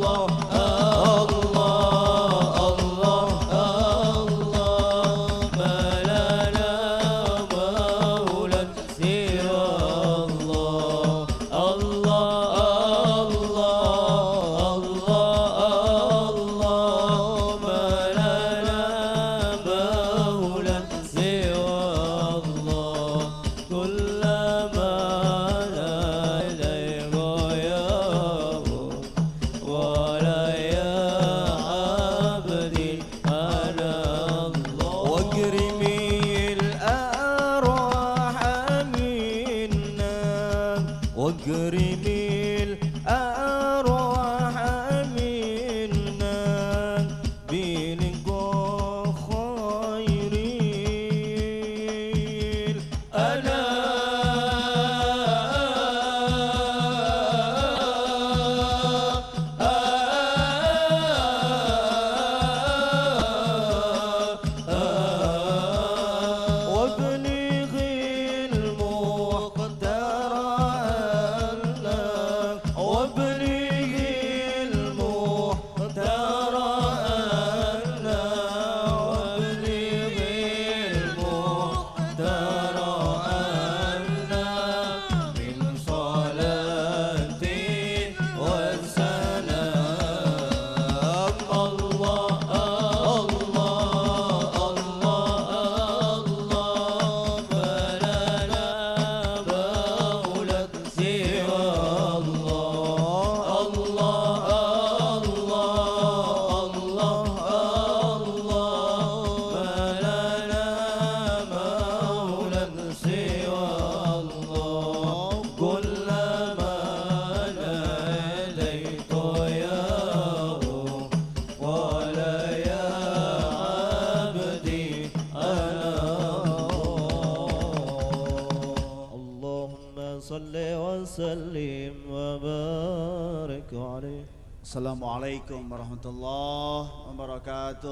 Assalamualaikum warahmatullahi wabarakatuh.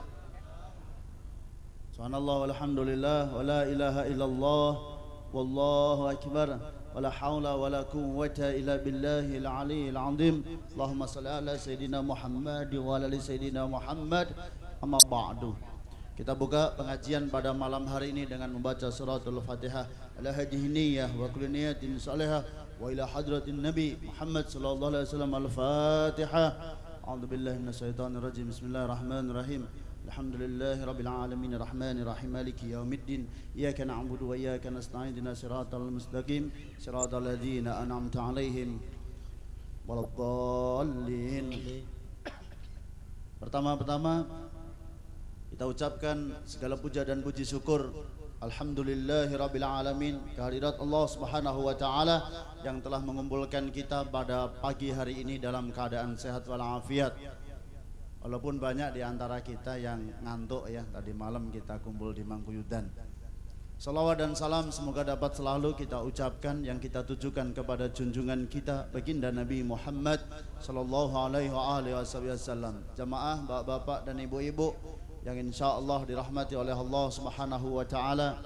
Subhanallah walhamdulillah wa la ilaha illallah wallahu akbar wa la hawla wa la quwwata illa billahil aliyyil azim. Allahumma shalli ala sayyidina Muhammad wa ala ali sayyidina Muhammad. Amma ba'du. Kita buka pengajian pada malam hari ini dengan membaca suratul Fatihah. Ala hadhihi niyyah wa kulli niyatin salihah wa ila hadratin Nabi Muhammad sallallahu alaihi wasallam. Al-Fatihah. A'udzu billahi minasyaitonir rajim. Bismillahirrahmanirrahim. Alhamdulillahi rabbil alamin arrahmanir rahim maliki yaumiddin. Iyyaka na'budu wa iyyaka nasta'in. Ihdinas siratal mustaqim. Siratal ladzina an'amta 'alaihim waladdallin. Pertama-tama kita ucapkan segala puja dan puji syukur alhamdulillahirabbil alamin, kehadirat Allah Subhanahu wa taala yang telah mengumpulkan kita pada pagi hari ini dalam keadaan sehat walafiat. Walaupun banyak di antara kita yang ngantuk ya, tadi malam kita kumpul di Mangkuyudan. Salawat dan salam semoga dapat selalu kita ucapkan yang kita tujukan kepada junjungan kita baginda Nabi Muhammad sallallahu alaihi wasallam. Jamaah, bapak-bapak dan ibu-ibu yang insya Allah dirahmati oleh Allah Subhanahu wa taala.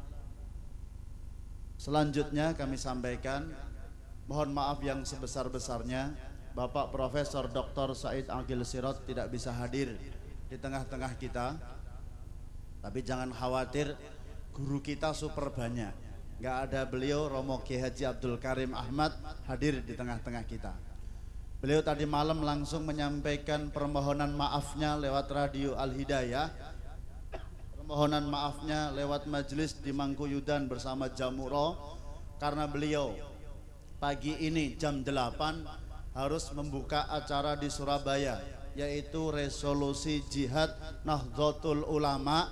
Selanjutnya kami sampaikan mohon maaf yang sebesar-besarnya Bapak Profesor Dr. Said Agil Sirot tidak bisa hadir di tengah-tengah kita. Tapi jangan khawatir, guru kita super banyak. Nggak ada beliau, Romo Kiai Haji Abdul Karim Ahmad hadir di tengah-tengah kita. Beliau tadi malam langsung menyampaikan permohonan maafnya lewat radio Al-Hidayah, permohonan maafnya lewat majelis di Mangkuyudan bersama Jamuro, karena beliau pagi ini jam 8 harus membuka acara di Surabaya, yaitu resolusi jihad Nahdlatul Ulama,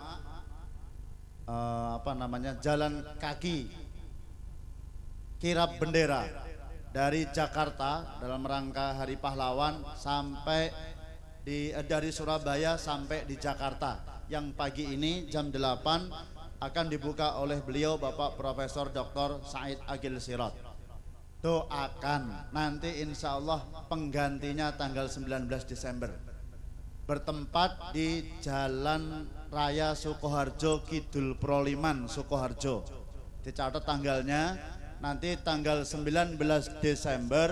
jalan kaki kirap bendera dari Jakarta dalam rangka Hari Pahlawan sampai dari Surabaya sampai di Jakarta, yang pagi ini jam 8 akan dibuka oleh beliau Bapak Profesor Dr. Said Agil Sirot. Doakan nanti insya Allah penggantinya tanggal 19 Desember bertempat di Jalan Raya Sukoharjo Kidul Proliman Sukoharjo. Dicatat tanggalnya, nanti tanggal 19 Desember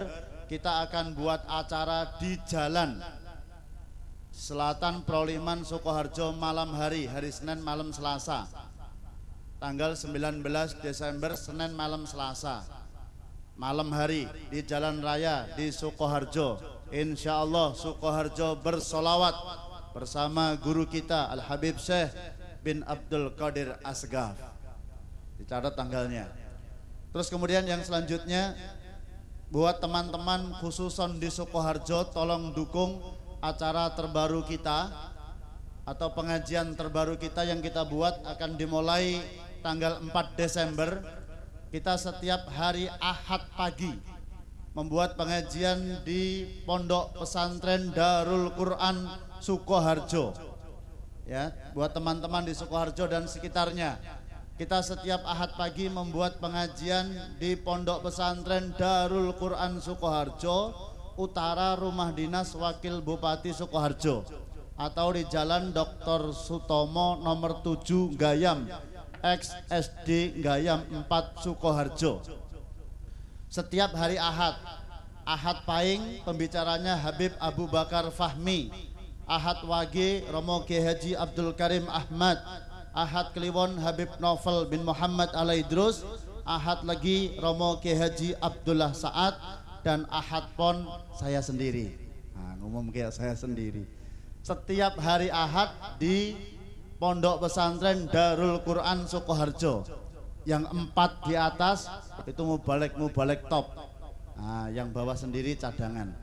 kita akan buat acara di jalan Selatan Proliman Sukoharjo malam hari Senin malam Selasa, tanggal 19 Desember Senin malam Selasa malam hari di Jalan Raya di Sukoharjo. Insya Allah Sukoharjo bersolawat bersama guru kita Al Habib Syekh bin Abdul Qadir Asgaf. Dicatat tanggalnya. Terus kemudian yang selanjutnya, buat teman-teman khususon di Sukoharjo, tolong dukung acara terbaru kita atau pengajian terbaru kita yang kita buat akan dimulai tanggal 4 Desember. Kita setiap hari Ahad pagi membuat pengajian di Pondok Pesantren Darul Quran Sukoharjo. Ya, buat teman-teman di Sukoharjo dan sekitarnya, kita setiap Ahad pagi membuat pengajian di Pondok Pesantren Darul Quran Sukoharjo, utara Rumah Dinas Wakil Bupati Sukoharjo, atau di Jalan Dr. Sutomo nomor 7 Gayam, ex SD Gayam 4 Sukoharjo. Setiap hari Ahad, Ahad Pahing pembicaranya Habib Abu Bakar Fahmi, Ahad Wage Romo Kiai Haji Abdul Karim Ahmad, Ahad Kliwon Habib Novel bin Muhammad Al Idrus, Ahad lagi Romo Kiai Haji Abdullah Saad, dan Ahad Pon saya sendiri. Nah, ngomong kayak saya sendiri. Setiap hari Ahad di Pondok Pesantren Darul Quran Sukoharjo. Yang 4 di atas itu mubalek top. Nah, yang bawah sendiri cadangan.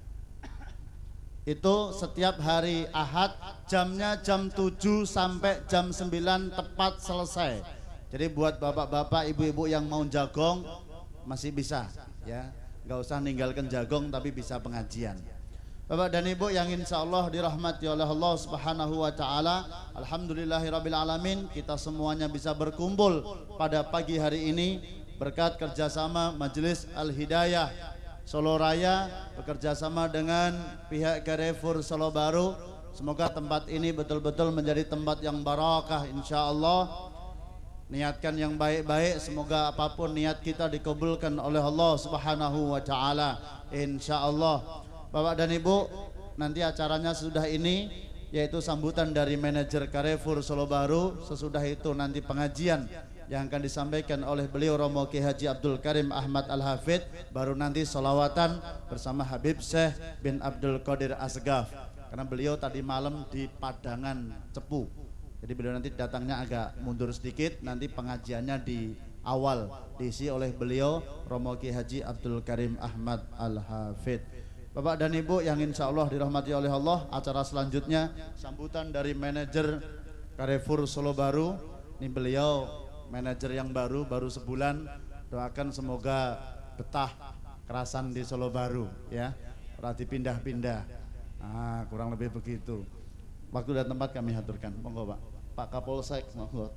Itu setiap hari Ahad, jamnya jam 7 sampai jam 9 tepat selesai. Jadi buat bapak-bapak, ibu-ibu yang mau jagong masih bisa, ya. Nggak usah ninggalkan jagong tapi bisa pengajian. Bapak dan Ibu yang insya Allah dirahmati oleh Allah Subhanahu wa Ta'ala, alhamdulillahirabbil alamin, kita semuanya bisa berkumpul pada pagi hari ini berkat kerjasama Majelis Al Hidayah Solo Raya bekerjasama dengan pihak Carrefour Solo Baru. Semoga tempat ini betul-betul menjadi tempat yang barakah insya Allah. Niatkan yang baik-baik, semoga apapun niat kita dikabulkan oleh Allah Subhanahu wa Ta'ala insya Allah. Bapak dan Ibu, nanti acaranya sudah ini, yaitu sambutan dari manajer Carrefour Solo Baru. Sesudah itu nanti pengajian yang akan disampaikan oleh beliau Romo Kiai Haji Abdul Karim Ahmad Al-Hafidh. Baru nanti sholawatan bersama Habib Syekh bin Abdul Qadir Asgaf, karena beliau tadi malam di Padangan Cepu. Jadi beliau nanti datangnya agak mundur sedikit. Nanti pengajiannya di awal diisi oleh beliau Romo Kiai Haji Abdul Karim Ahmad Al-Hafidh. Bapak dan Ibu yang insya Allah dirahmati oleh Allah, acara selanjutnya sambutan dari manajer Carrefour Solo Baru. Ini beliau manajer yang baru sebulan. Doakan semoga betah kerasan di Solo Baru, ya. Ora dipindah-pindah. Ah, kurang lebih begitu. Waktu dan tempat kami aturkan. Monggo Pak. Pak Kapolsek, monggo.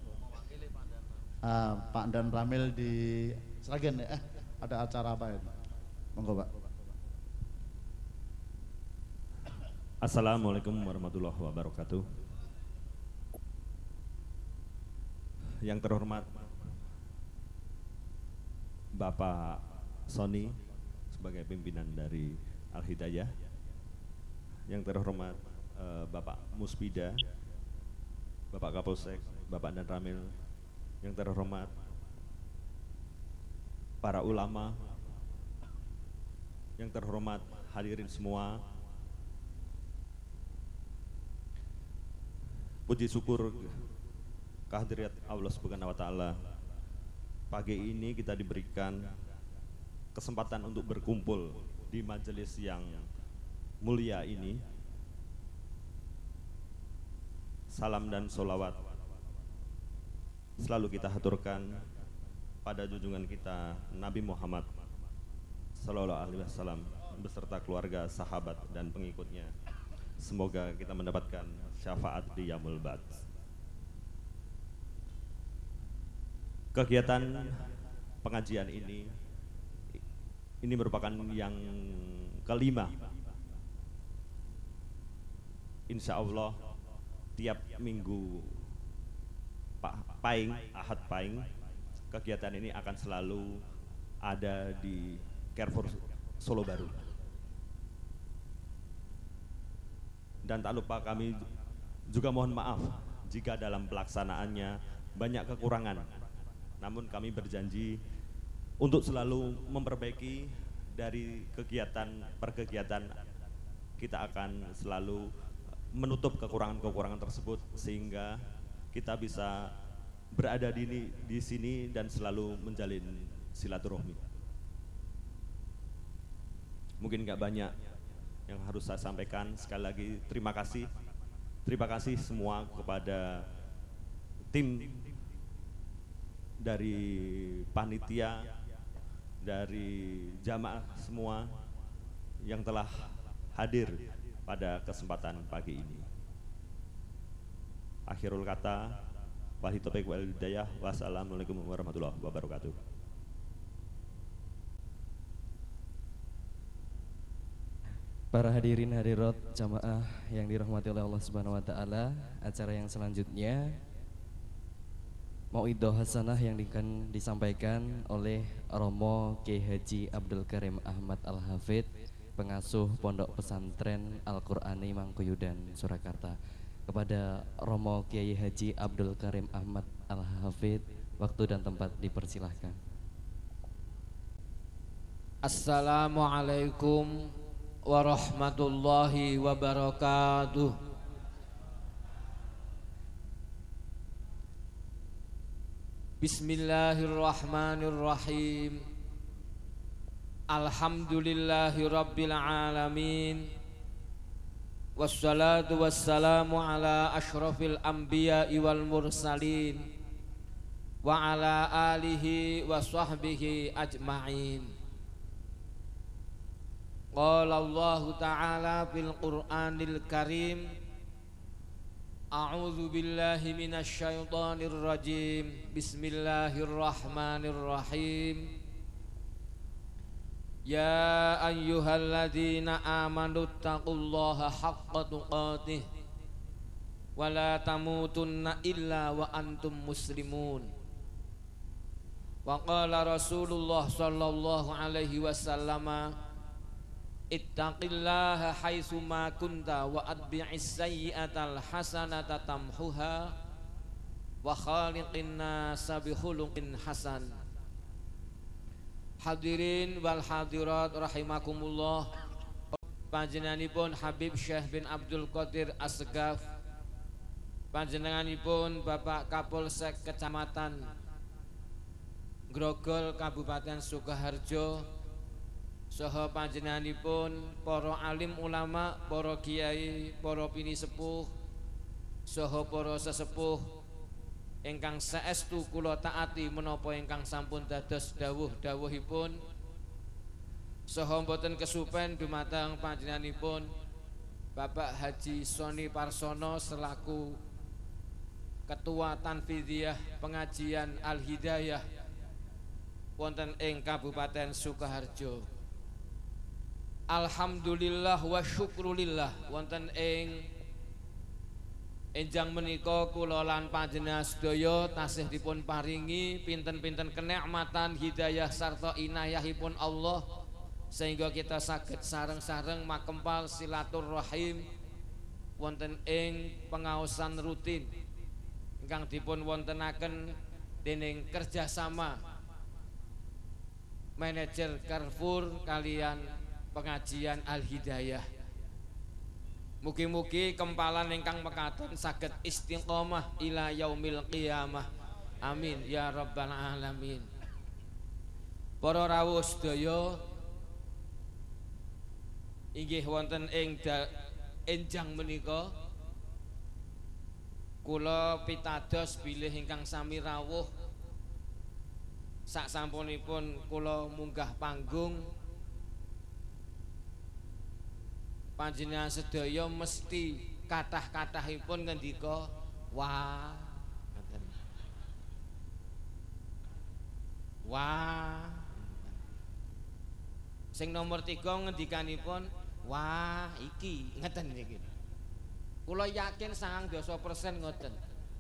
Pak Dan Ramil di Sragen ya. Ada acara apa itu? Monggo Pak. Assalamualaikum warahmatullahi wabarakatuh. Yang terhormat Bapak Sony sebagai pimpinan dari Al Hidayah, yang terhormat Bapak Muspida, Bapak Kapolsek, Bapak Dan Ramil, yang terhormat para ulama, yang terhormat hadirin semua. Puji syukur kehadirat Allah Subhanahu wa Ta'ala, pagi ini kita diberikan kesempatan untuk berkumpul di majelis yang mulia ini. Salam dan sholawat selalu kita haturkan pada junjungan kita Nabi Muhammad Sallallahu Alaihi Wasallam beserta keluarga, sahabat dan pengikutnya. Semoga kita mendapatkan syafaat di Yaumul Ba'ts. Kegiatan pengajian ini merupakan yang kelima. Insya Allah tiap minggu Ahad Pahing, kegiatan ini akan selalu ada di Carrefour Solo Baru. Dan tak lupa kami juga mohon maaf jika dalam pelaksanaannya banyak kekurangan. Namun kami berjanji untuk selalu memperbaiki dari kegiatan per kegiatan. Kita akan selalu menutup kekurangan-kekurangan tersebut sehingga kita bisa berada di sini dan selalu menjalin silaturahmi. Mungkin nggak banyak yang harus saya sampaikan. Sekali lagi terima kasih semua kepada tim dari panitia, dari jamaah semua yang telah hadir pada kesempatan pagi ini. Akhirul kata, wabillahi taufiq wal hidayah, wassalamualaikum warahmatullahi wabarakatuh. Para hadirin hadirat jamaah yang dirahmati oleh Allah Subhanahu wa taala, acara yang selanjutnya Mauidhah Hasanah yang akan disampaikan oleh Romo Kiai Haji Abdul Karim Ahmad Al-Hafidh, pengasuh Pondok Pesantren Al-Qur'ani Mangkuyudan, Surakarta. Kepada Romo Kiai Haji Abdul Karim Ahmad Al-Hafidh, waktu dan tempat dipersilahkan. Assalamualaikum warahmatullahi wabarakatuh. Bismillahirrahmanirrahim. Alhamdulillahi rabbil alamin. Wassalatu wassalamu ala ashrafil anbiya'i wal mursalin wa ala alihi wa sahbihi ajma'in. Qala Allah Ta'ala fil Qur'anil Karim, A'udzu billahi minasy syaithanir rajim. Bismillahirrahmanirrahim. Ya ayyuhalladzina amanu taqullaha haqqa tuqatih wa la tamutunna illa wa antum muslimun. Wa qala Rasulullah sallallahu alaihi wasallam, ittaqillaha haitsu ma kunta wa atbi'is sayyi'atal hasanata tamhuha wa khaliqin nasa bi khuluqin hasan. Hadirin wal hadirat rahimakumullah. Panjenenganipun Habib Syekh bin Abdul Qadir Assegaf, panjenenganipun Bapak Kapolsek Kecamatan Grogol Kabupaten Sukoharjo, saha panjenenganipun para alim ulama, para kiai, para pini sepuh, saha para sesepuh ingkang saestu kula taati menapa ingkang sampun dados dawuh-dawuhipun, saha boten kesupen dumateng panjenenganipun Bapak Haji Soni Parsono selaku Ketua Tanfidiyah Pengajian Al-Hidayah wonten ing Kabupaten Sukoharjo. Alhamdulillah wa syukrulillah wonten ing enjang menika kula lan panjenengan sedaya tasih dipun paringi pinten-pinten kenikmatan hidayah sarta inayahipun Allah sehingga kita saged sareng-sareng makempal silaturahim wonten ing pengaosan rutin ingkang dipun wontenaken dening kerjasama manajer Carrefour kalian pengajian Al-Hidayah. Mugi-mugi kempalan ingkang mekaten saged istiqomah ila yaumil qiyamah. Amin ya rabbal alamin. Para rawuh sedaya, inggih wonten ing enjang menika kula pitados bilih ingkang sami rawuh sak sampunipun kula munggah panggung, panjenengan sedaya mesti kathah-kathahipun ngendika wah, wah. Sing nomor 3 ngendikanipun wah iki ngeten niki. Kula yakin 90% ngoten.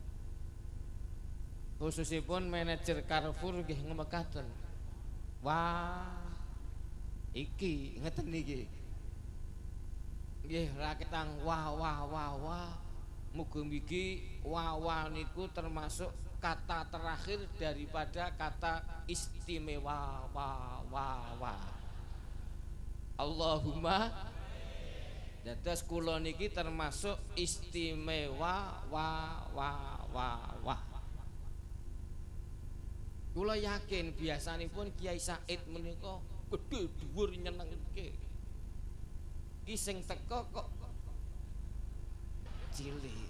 Khususipun manajer Carrefour nggih ngemekaten. Wah iki ngeten niki. Nggih raketang wah wah wah wah. Mugi-mugi wah wah niku termasuk kata terakhir daripada kata istimewa wah wah wah. Allahumma dados kula niki termasuk istimewa wah wah wah wah. Kula yakin biasanipun Kiai Said menika gedhe dhuwur nyenengke. Ki sing teka kok cilik.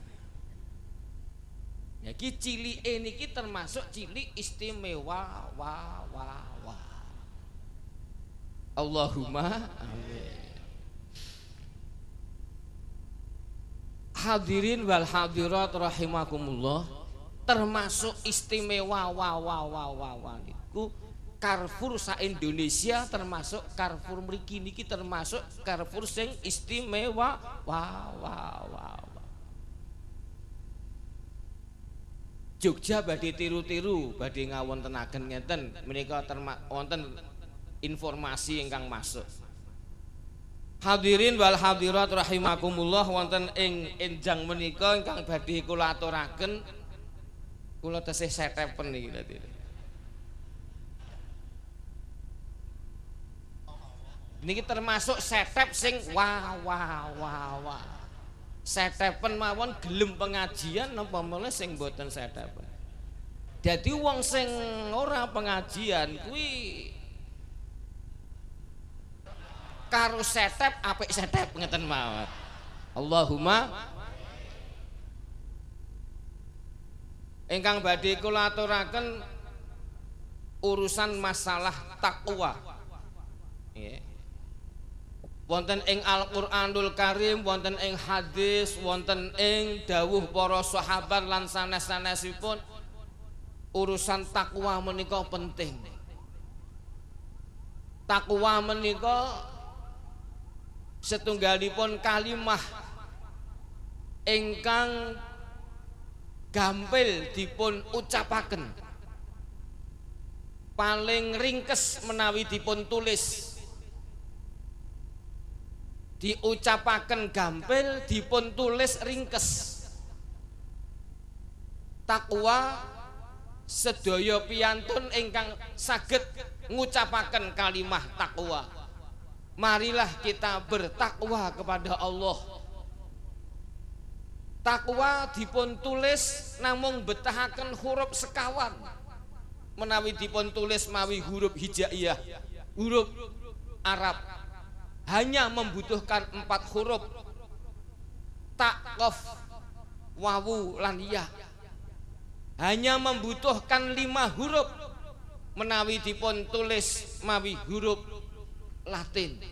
Ya ki cilike niki termasuk cilik istimewa wah wah wah. Allahumma amin. Hadirin wal hadirat rahimakumullah, termasuk istimewa wah wah wah wah wah niku Carrefour sa Indonesia, termasuk Carrefour mriki niki termasuk Carrefour sing istimewa wah wah wah wah. Jogja badhe tiru-tiru badhe ngawontenaken ngeten menika wonten informasi ingkang masuk. Hadirin wal hadirat rahimakumullah, wonten ing enjang menika ingkang badhe kula aturaken, kula tesih setepen niki dadi. Niki termasuk setep sing wah wah wah wah. Setepen mawon gelem pengajian napa mele sing boten setepen. Dadi wong sing ora pengajian kuwi karo setep apik setep ngeten mawon. Allahumma ingkang badhe kula aturaken urusan masalah takwa. Nggih. Wonten ing Al-Qur'anul Karim, wonten ing hadis, wonten ing dawuh para sahabat lan sanes-sanesipun, urusan takwa menika penting. Takwa menika setunggalipun kalimah ingkang gampil dipun ucapaken, paling ringkes menawi dipun tulis, diucapaken gampil dipun tulis ringkes. Takwa sedaya piyantun ingkang saged ngucapaken kalimah takwa, marilah kita bertakwa kepada Allah. Takwa dipun tulis namung betahaken huruf sekawan, menawi dipun tulis mawi huruf hijaiyah, huruf Arab, hanya membutuhkan 4 huruf, ta, qaf, wawu lan ya. Hanya membutuhkan 5 huruf menawi dipun tulis mawi huruf Latin.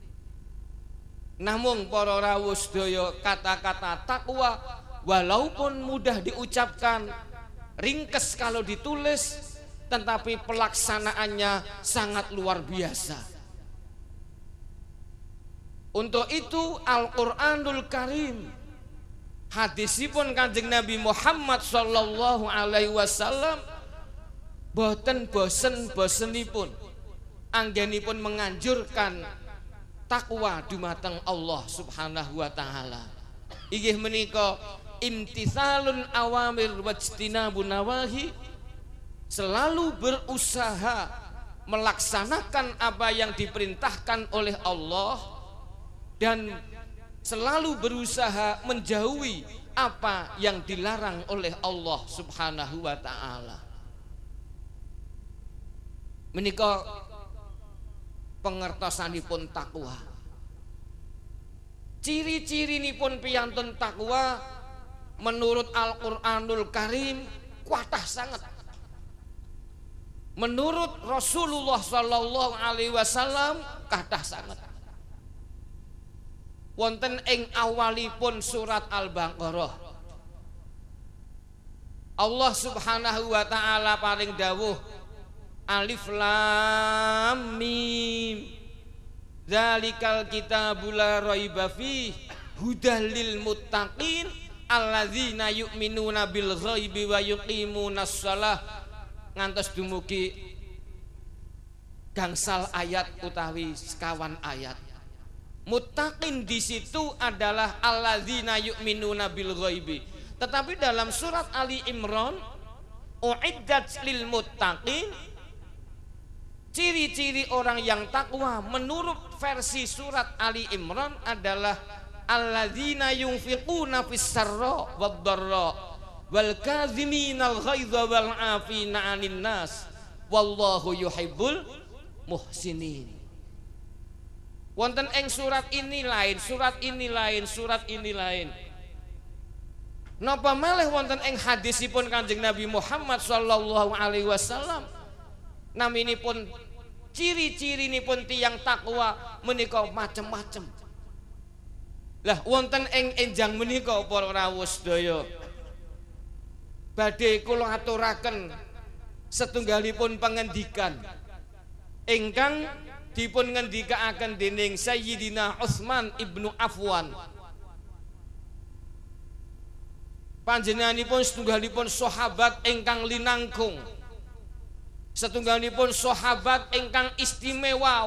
Namun para rawuh sedaya, kata-kata takwa walaupun mudah diucapkan, ringkes kalau ditulis, tetapi pelaksanaannya sangat luar biasa. Untuk itu Al-Qur'anul Karim, hadisipun Kanjeng Nabi Muhammad sallallahu alaihi wasallam boten bosen-bosenipun anggenipun menganjurkan takwa dumateng Allah Subhanahu wa taala. Inggih menika imtitsalul awamir wajtinabun nawahi, selalu berusaha melaksanakan apa yang diperintahkan oleh Allah dan selalu berusaha menjauhi apa yang dilarang oleh Allah Subhanahu wa taala. Menika pengertosanipun takwa. Ciri-cirinipun piyantun takwa menurut Al-Qur'anul Karim kuatah sangat. Menurut Rasulullah sallallahu alaihi wasallam kathah sangat. Wonten ing awalipun surat Al-Baqarah, Allah Subhanahu wa taala paring dawuh, Alif Lam Mim, dzalikal kitabul la raiba fihi hudal lil muttaqin alladzina yu'minuna bil ghaibi wa yuqimunas shalah, ngantos dumugi gangsal ayat utawi sekawan ayat. Muttaqin di situ adalah alladzina yu'minuna bil ghaibi. Tetapi dalam surat Ali Imran, uiddat lil muttaqin, ciri-ciri orang yang takwa menurut versi surat Ali Imran adalah alladzina yunfiquna fis sarra wad dharra wal kadhiminal ghaidha wal 'afina 'anil nas wallahu yuhibbul muhsinin. Wonten ing surat ini lain, surat ini lain, surat ini lain. Napa malih wonten ing hadisipun Kanjeng Nabi Muhammad sallallahu alaihi wasallam, naminipun ciri-cirinipun tiyang takwa menika macem-macem. Lah wonten ing enjang menika para rawuh sedaya, badhe kula aturaken setunggalipun pangendikan ingkang dipun ngendikaaken dening Sayyidina Utsman ibnu Affan. Panjenenganipun setunggalipun sahabat ingkang linangkung, setunggalipun sahabat ingkang istimewa,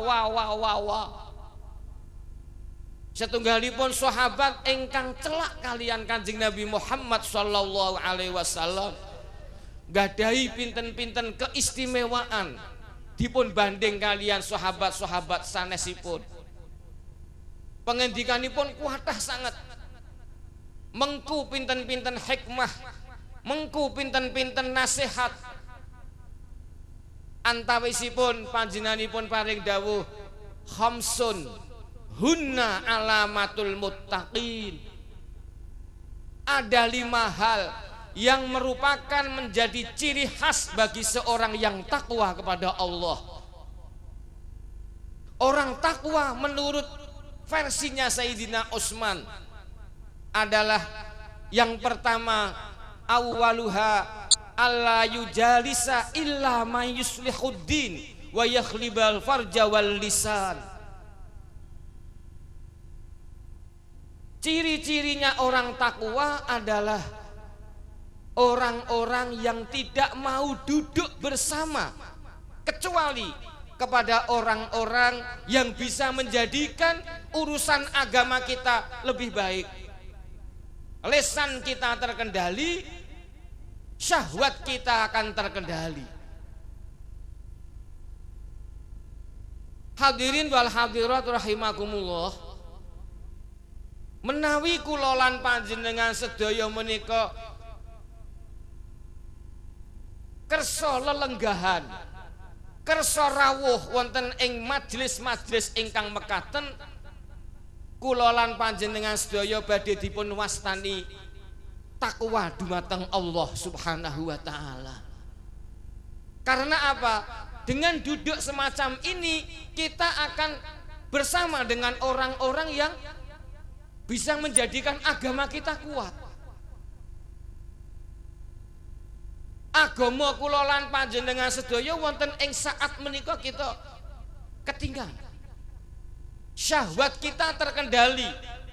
setunggalipun sahabat ingkang celak kalian Kanjeng Nabi Muhammad sallallahu alaihi wasallam, gadahi pinten-pinten keistimewaan dipun banding kalian sahabat-sahabat sanesipun. Pengendikanipun kuatah sangat, mengku pinten-pinten hikmah, mengku pinten-pinten nasihat. Antawisipun panjenenganipun paring dawuh khamsun hunna alamatul muttaqin. Ada 5 hal yang merupakan menjadi ciri khas bagi seorang yang takwa kepada Allah. Orang takwa menurut versinya Sayyidina Utsman adalah yang pertama, awwaluha alla yujalisa illa may yuslihuddin wa yakhlibal farja wal lisan. Ciri-cirinya orang takwa adalah orang-orang yang tidak mau duduk bersama kecuali kepada orang-orang yang bisa menjadikan urusan agama kita lebih baik. Lisan kita terkendali, syahwat kita akan terkendali. Hadirin wal hadirat rahimakumullah, menawi kula lan panjenengan sedaya menika kersa lelenggahan, kersa rawuh wonten ing majelis-majelis ingkang mekaten, kula lan panjenengan sedaya badhe dipun wastani takwa dumateng Allah Subhanahu wa taala. Karena apa? Dengan duduk semacam ini kita akan bersama dengan orang-orang yang bisa menjadikan agama kita kuat. Agama kula lan panjenengan sedaya wonten ing saat menika kita ketinggalan. Syahwat kita terkendali,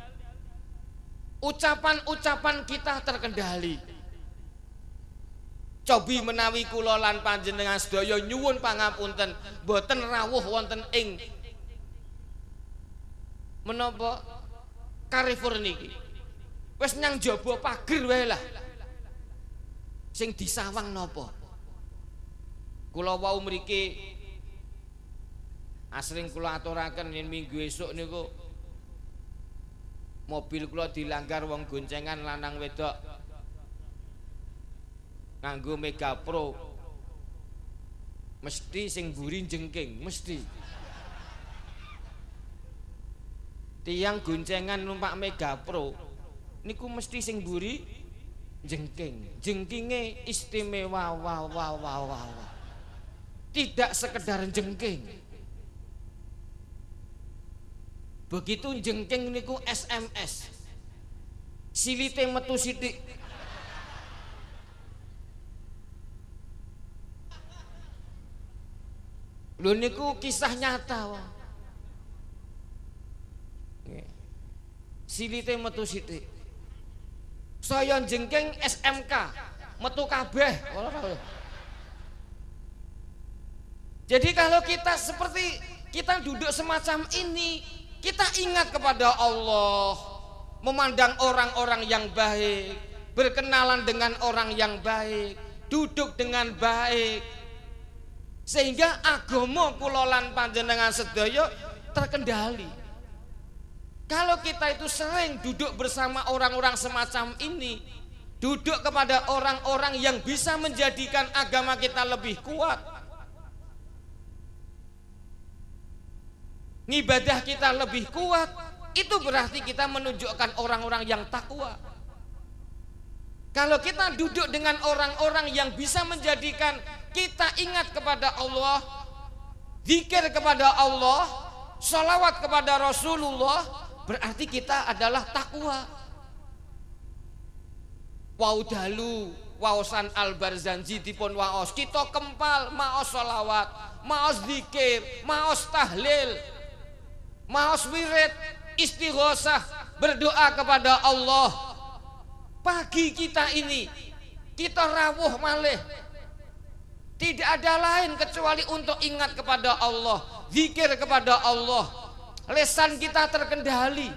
ucapan-ucapan kita terkendali. Cobi menawi kula lan panjenengan sedaya nyuwun pangapunten boten rawuh wonten ing menapa Carrefour niki. Wis nyang jaba pager wae lah. Sing disawang napa? Kula wau mriki asring kula aturaken yen minggu esuk niku mobil kula dilanggar wong goncengan lanang wedok nganggo Mega Pro, mesti sing mburi jengking, mesti tiang goncengan numpak Mega Pro niku mesti sing mburi jengking, jengkinge istimewa, tidak sekedar jengking. Begitu jengking niku SMS, silite metu sithik. Lho niku kisah nyata wae. Silite metu sithik. Saya jengking SMK metu kabeh. Jadi kalau kita seperti kita duduk semacam ini, kita ingat kepada Allah, memandang orang-orang yang baik, berkenalan dengan orang yang baik, duduk dengan baik, sehingga agama kula lan panjenengan sedaya terkendali. Kalau kita itu sering duduk bersama orang-orang semacam ini, duduk kepada orang-orang yang bisa menjadikan agama kita lebih kuat, ibadah kita lebih kuat, itu berarti kita menunjukkan orang-orang yang takwa. Kalau kita duduk dengan orang-orang yang bisa menjadikan kita ingat kepada Allah, zikir kepada Allah, sholawat kepada Rasulullah, berarti kita adalah takwa. Waudalu waosan al-Barzanji dipun waos, kita kempal maos sholawat, maos zikir, maos tahlil, maos wirid, istighosah, berdoa kepada Allah. Pagi kita ini kita rawuh malih, tidak ada lain kecuali untuk ingat kepada Allah, zikir kepada Allah. Lesan kita terkendali.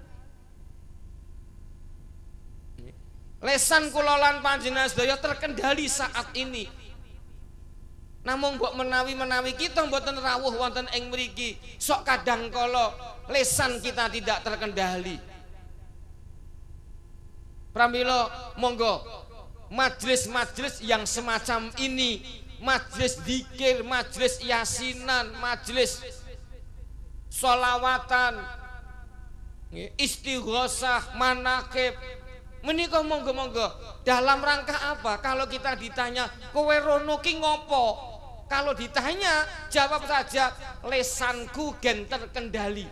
Lesan kula lan panjenengan sedaya terkendali saat ini. Namung mbok menawi kita mboten rawuh wonten ing mriki, sok kadang kala lesan kita tidak terkendali. Pramila monggo majelis-majelis yang semacam ini, majelis zikir, majelis yasinan, majelis sholawatan, istighosah, manakib, menika monggo-monggo dalam rangka apa? Kalau kita ditanya kowe rono ki ngopo, kalau ditanya jawab saja, lesanku gen terkendali,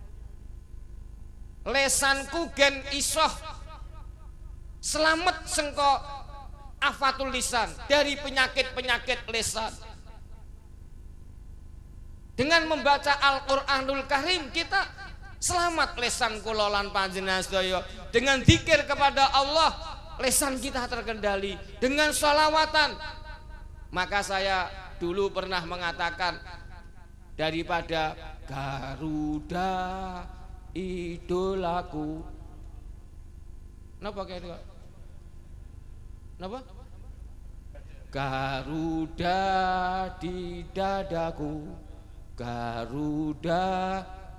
lesanku gen isoh selamat sengko afatul lisan, dari penyakit-penyakit lesan. Dengan membaca Al-Qur'anul Karim kita selamat lesan kula lan panjenengan sedaya. Dengan zikir kepada Allah lesan kita terkendali. Dengan sholawatan, maka saya dulu pernah mengatakan, daripada Garuda idolaku. Napa kayak itu? Napa? Garuda di dadaku, Garuda,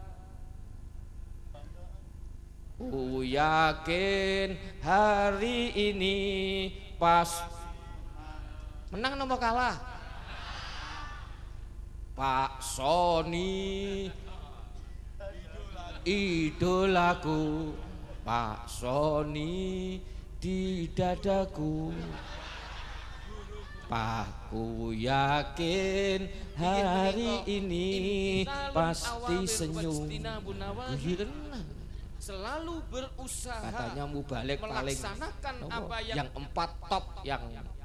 ku yakin hari ini pas menang nomor kalah. Pak Sony idolaku, Pak Sony di dadaku, Aku yakin hari ini pasti senyum. Selalu berusaha, katanya mau balik melaksanakan apa yang 4 top yang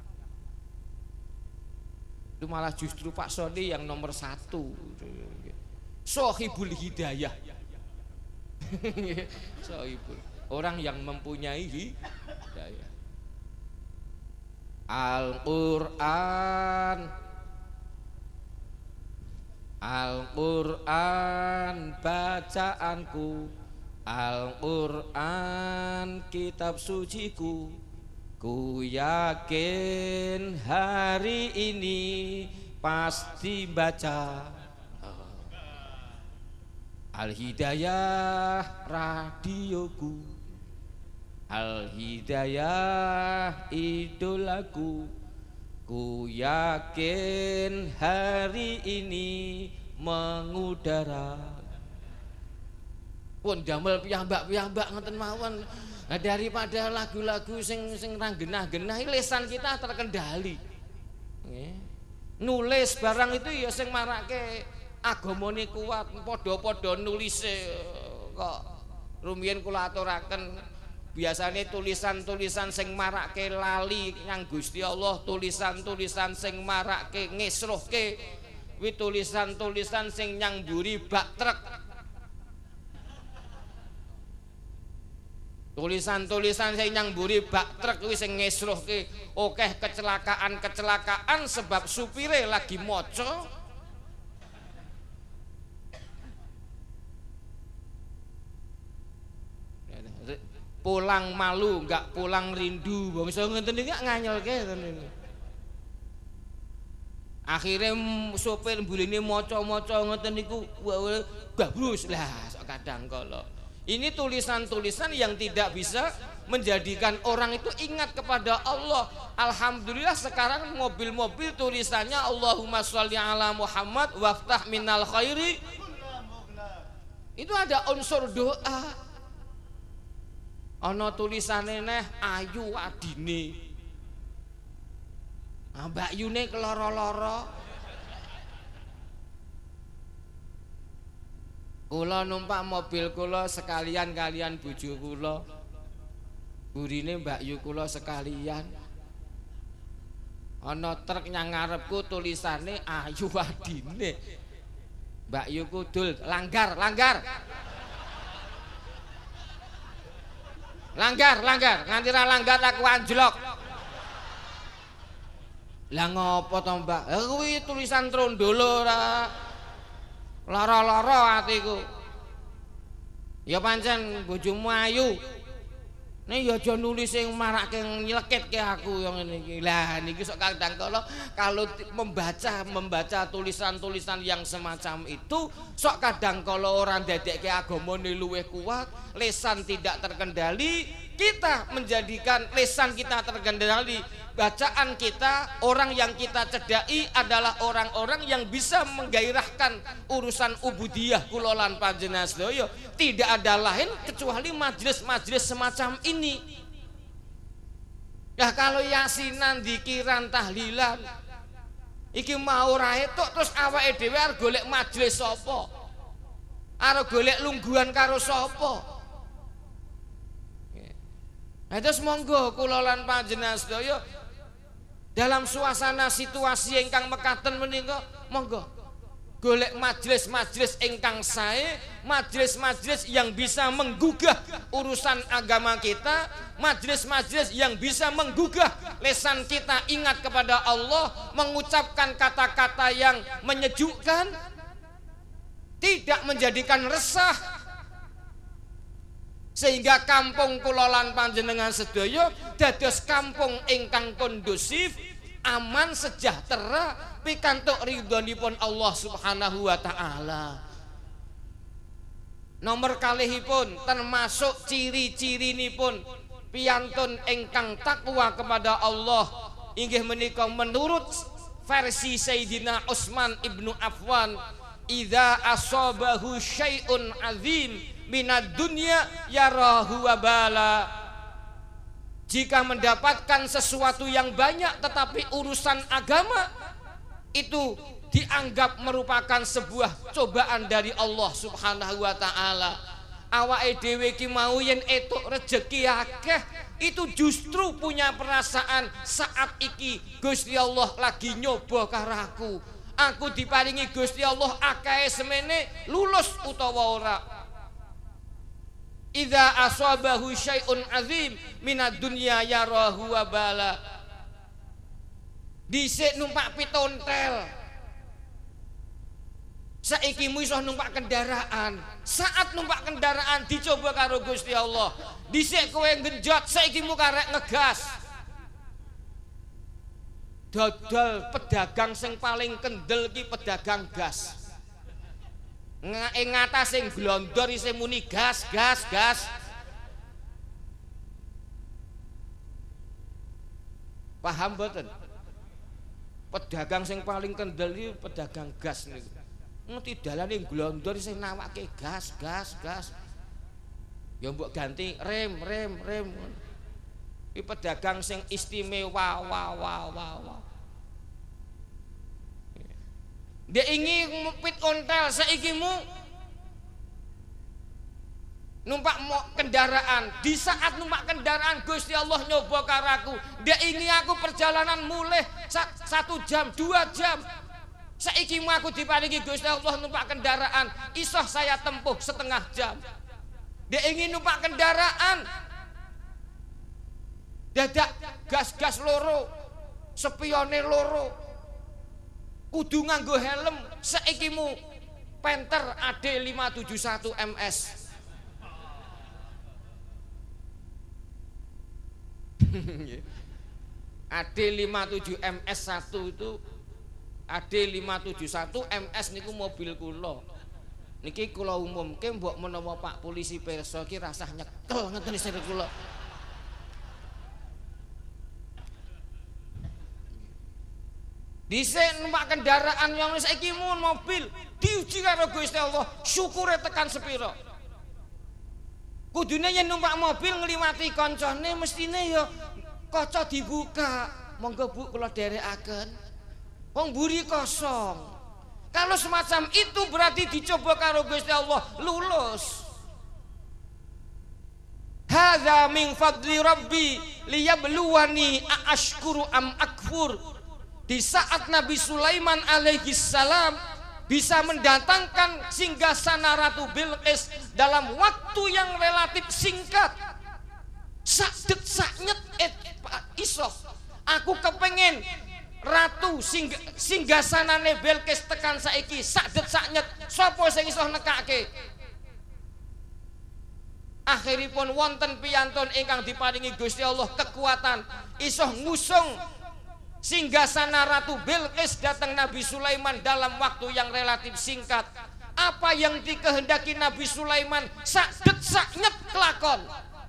itu malah justru Pak Sony yang nomor 1. Sohibul hidayah. Sohibul, orang yang mempunyai hidayah. Al-Qur'an, Al-Qur'an bacaanku, Al-Qur'an kitab suciku. Ku yakin hari ini pasti baca. Al-Hidayah radioku, Al-Hidayah idolaku. Ku yakin hari ini mengudara. Pun damel piyambak-piyambak ngoten mawon. Nah, daripada lagu-lagu sing genah-genah, lesan kita terkendali. Nulis barang itu ya sing marake agamane kuat, padha-padha nulise kok. Rumiyin kula aturaken, biasanya tulisan-tulisan sing marake lali yang Gusti Allah, tulisan-tulisan sing marake ngesruhke, wi tulisan-tulisan sing nyamburi bak truk, tulisan-tulisan sing nyamburi bak truk wi sing ngesruhke. Okeh kecelakaan-kecelakaan sebab supire lagi maca. pulang malu enggak pulang rindu wong iso ngenten iki nganyelke ngene. Akhirnya sopir mbulene maca-maca ngoten niku gabrus lah sok kadang kala. Ini tulisan-tulisan yang tidak bisa menjadikan orang itu ingat kepada Allah. Alhamdulillah sekarang mobil-mobil tulisannya Allahumma sholli ala Muhammad waftah minal khairi. Itu ada unsur doa. Ana tulisane neh ayu adine. Mbak Yune keloro-loro. Kula numpak mobil kula sekalian kalian bojo kula. Burine Mbak Yu kula sekalian. Ana truk nyang ngarepku tulisane ayu adine. Mbak Yu kudul langgar. Langgar, nganti ra langgar aku anjlok. Lah ngopo to, Mbak? Kuwi tulisan trondolo ra. Lara-lara atiku. Ya pancen bojomu ayu. Nek ya aja nulis sing marake nyelekitke aku yang ngene iki. Lah niki sok kadang kala kalau membaca tulisan-tulisan yang semacam itu sok kadang kala orang dadekke agamane luwih kuat, lisan tidak terkendali, kita menjadikan lisan kita terkendali. Bacaan kita, orang yang kita cedai adalah orang-orang yang bisa menggairahkan urusan ubudiyah kula lan panjenengan sedaya. Tidak ada lain kecuali majelis-majelis semacam ini. Nah kalau yasinan, dzikiran, tahlilan iki mau ra etuk terus awake dhewe arep golek majelis sapa? Arep golek lungguhan karo sapa? Nah terus monggo kula lan panjenengan sedaya dalam suasana situasi ingkang mekaten menika monggo golek majelis-majelis ingkang sae, majelis-majelis yang bisa menggugah urusan agama kita, majelis-majelis yang bisa menggugah lisan kita ingat kepada Allah, mengucapkan kata-kata yang menyejukkan, tidak menjadikan resah, sehingga kampung kula lan panjenengan sedaya dados kampung ingkang kondusif, aman, sejahtera, pikantuk ridhonipun Allah Subhanahu wa taala. Nomor kalihipun termasuk ciri-cirinipun piyantun ingkang takwa kepada Allah inggih menika menurut versi Sayyidina Utsman ibnu Affan, idza asabahu syai'un azim minad dunya yarahu wabala. Jika mendapatkan sesuatu yang banyak tetapi urusan agama itu dianggap merupakan sebuah cobaan dari Allah Subhanahu wa taala. Awake dhewe ki mau yen etuk rejeki akeh itu justru punya perasaan saat iki Gusti Allah lagi nyoba karo aku. Aku diparingi Gusti Allah akeh semene lulus utawa ora. Idza asabahu syai'un azim minad dunya yarahu wabala. Dhisik numpak pitontel, saiki mu iso numpak kendaraan. Saat numpak kendaraan dicoba karo Gusti Allah. Dhisik kowe genjot, saiki mu karek ngegas. Dodol pedagang sing paling kendel ki pedagang gas. Ing atas sing glondor isih muni gas. Paham mboten? Pedagang sing paling kendel iki pedagang gas niku. Ngerti dalane glondor isih nawake gas. Ya mbok ganti rem. Iki pedagang sing istimewa. Dia ingin ngupit ontel, saiki mu numpak kendaraan. Di saat numpak kendaraan Gusti Allah nyoba karaku. Dia ingin aku perjalanan mulai 1 jam, 2 jam. Saiki mu aku diparingi Gusti Allah numpak kendaraan, isoh saya tempuh 1/2 jam. Dia ingin numpak kendaraan, dadak gas loro, spione loro. Kudu nganggo helm, saiki mu Panther AD 571 MS. AD57 MS1 itu AD571 MS niku mobil kula. Niki kula umumke mbok menawa Pak Polisi pirsa iki rasah nyekel ngeten isih kula. Dhisik numpak kendaraan yang saiki mun mobil diuji karo Gusti Allah, syukure tekan sepira. Kudune yen numpak mobil ngliwati kancane mestine ya kaca dibuka. Monggo Bu kula dherekaken. Wong mburi kosong. Kalau semacam itu berarti dicoba karo Gusti Allah lulus. Hadza min fadli rabbi liyabluwani aashkuru am akfur. Di saat Nabi Sulaiman alaihi salam bisa mendatangkan singgasana Ratu Bilqis dalam waktu yang relatif singkat. Sakdet saknyet iso. Aku kepengen Ratu singgasanane Bilqis tekan saiki sakdet saknyet. Sapa sing iso nekake? Akhiripun wonten piyantun ingkang diparingi Gusti Allah kekuatan iso ngusung singgasana Ratu Bilqis datang Nabi Sulaiman dalam waktu yang relatif singkat. Apa yang dikehendaki Nabi Sulaiman sakdet saknyet kelakon.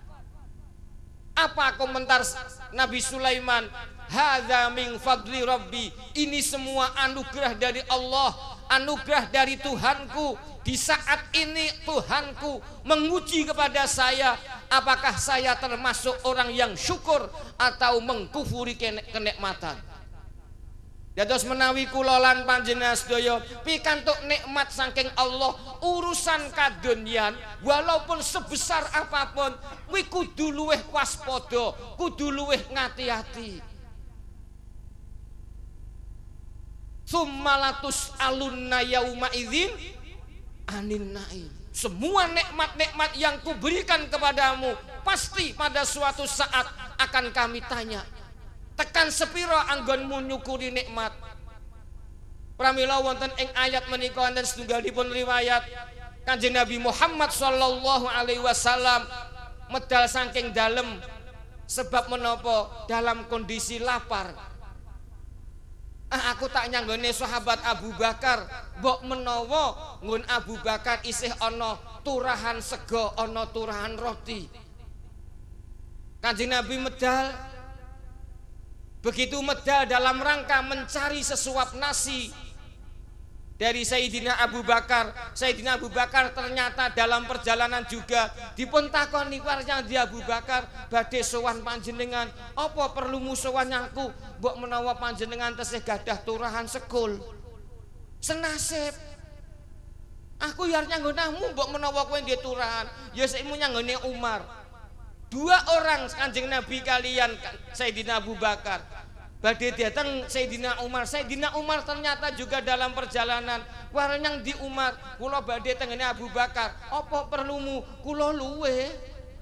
Apa komentar Nabi Sulaiman? Hadza min fadli rabbi. Ini semua anugerah dari Allah, anugerah dari Tuhanku. Di saat ini Tuhanku menguji kepada saya, apakah saya termasuk orang yang syukur atau mengkufuri kenikmatan. Dados menawi kula lan panjenengan sedaya pikantuk nikmat saking Allah, urusan kadonyan walaupun sebesar apapun kuwi kudu luweh waspada, kudu luweh ngati-ati. Summalatus alunna yauma idzin anin naim. Semua nikmat-nikmat yang kuberikan kepadamu pasti pada suatu saat akan kami tanya. Tekan sepira anggonmu nyukuri nikmat. Pramila wonten ing ayat menika wonten setunggalipun riwayat Kanjeng Nabi Muhammad sallallahu alaihi wasallam medal saking dalem sebab menapa dalam kondisi lapar. Aku tak nyanggone sahabat Abu Bakar, mbok menawa nggon Abu Bakar isih ana turahan sego, ana turahan roti. Kanjeng Nabi medal. Begitu medal dalam rangka mencari sesuap nasi dari Sayyidina Abu Bakar. Sayyidina Abu Bakar ternyata dalam perjalanan juga dipun takoni warnya di Abu Bakar, badhe sowan panjenengan, apa perlu sowan aku? Mbok menawa panjenengan tesih gadah turahan sekul. Senasib. Aku ya nyanggonamu mbok menawa kowe ndek turahan, ya sekmu nyanggone Umar. Dua orang Kanjeng Nabi kalian Sayyidina Abu Bakar badhe datang Sayyidina Umar. Sayyidina Umar ternyata juga dalam perjalanan waranyang di Umar, kula badhe tengene Abu Bakar, apa perlumu kula luwe?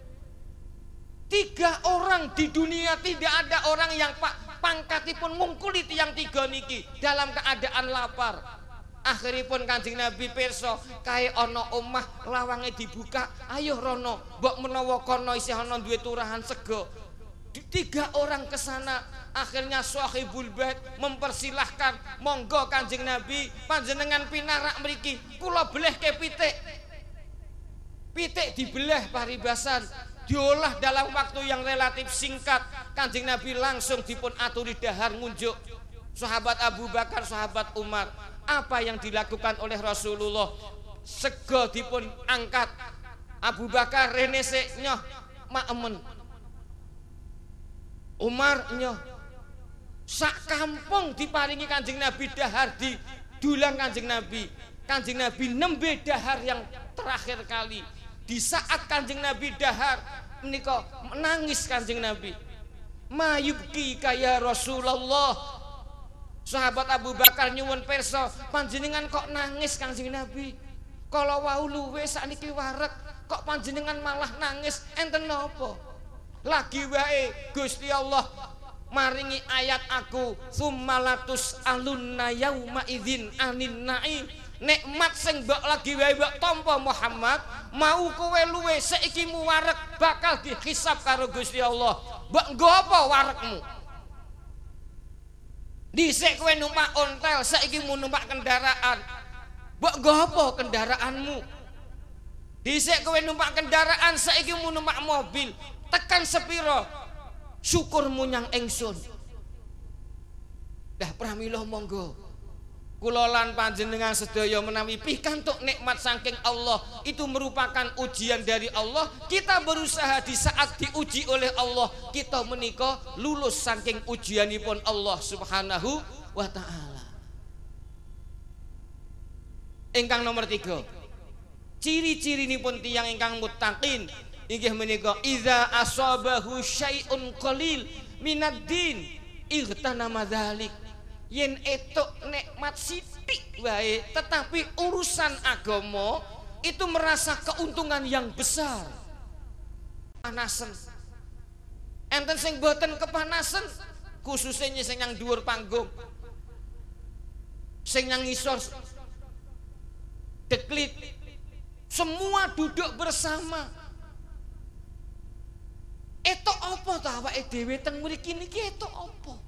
3 orang di dunia tidak ada orang yang pangkatipun ngungkuli tiyang 3 niki dalam keadaan lapar. Akhiripun Kanjeng Nabi pirsa kae ana omah lawange dibuka, ayo rono, mbok menawa kono isih ana duwe turahan sego. 3 orang ke sana. Akhirnya Sahibul Bait mempersilahkan, monggo Kanjeng Nabi panjenengan pinarak mriki, kula belehke pitik. Pitik dibelah paribasan, diolah dalam waktu yang relatif singkat. Kanjeng Nabi langsung dipun aturi dahar ngunjuk sahabat Abu Bakar, sahabat Umar. Apa yang dilakukan oleh Rasulullah? Sego dipun angkat. Abu Bakar rene sik nyoh maemen. Umar nyoh. Sak kampung diparingi Kanjeng Nabi dahar di dulang Kanjeng Nabi. Kanjeng Nabi nembe dahar yang terakhir kali. Di saat Kanjeng Nabi dahar menika menangis Kanjeng Nabi. Mayubki kaya Rasulullah. Sahabat Abu Bakar nyuwun pirsa, panjenengan kok nangis Kanjeng Nabi? Kala wau luwe sakniki wareg, kok panjenengan malah nangis? Enten napa? Lagi wae Gusti Allah maringi ayat aku, summalatus alunna yauma idzin anin naim. Nikmat sing mbok lagi wae mbok tampa Muhammad, mau kowe luwe saiki muwareg bakal dihisab karo Gusti Allah. mbok nggo apa warekmu? Dhisik kowe numpak ontel, saiki mu numpak kendaraan. Mbok nggo apa kendaraanmu? Dhisik kowe numpak kendaraan, saiki mu numpak mobil. Tekan sepiro syukurmu nyang ingsun. Dah pramila monggo. Kula lan panjenengan sedaya menawi pikantuk nikmat saking Allah itu merupakan ujian dari Allah. Kita berusaha di saat diuji oleh Allah, kita menika lulus saking ujianipun Allah Subhanahu wa taala. Ingkang nomor 3. Ciri-cirinipun tiyang ingkang muttaqin inggih menika idza asabahu syai'un qalil minad-din igtanama dzalik. Yen etuk nikmat sithik wae tetapi urusan agama itu merasa keuntungan yang besar. Panasen. Enten sing boten kepanasen, khususnya sing yang dhuwur panggung. Sing yang ngisor deklit. Semua duduk bersama. Etuk apa ta awake dhewe teng mriki niki etuk apa?